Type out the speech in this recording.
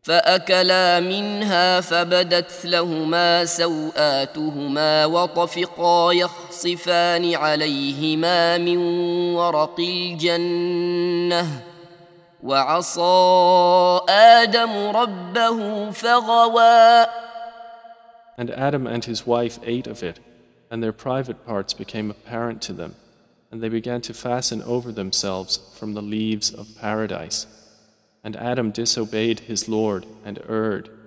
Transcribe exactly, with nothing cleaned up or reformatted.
فأكلا منها فبدت لهما سوآتهما وطفقا يخصفان عليهما من ورق الجنة وعصى آدم ربه فغوى. And Adam and his wife ate of it, and their private parts became apparent to them, and they began to fasten over themselves from the leaves of paradise. And Adam disobeyed his Lord and erred.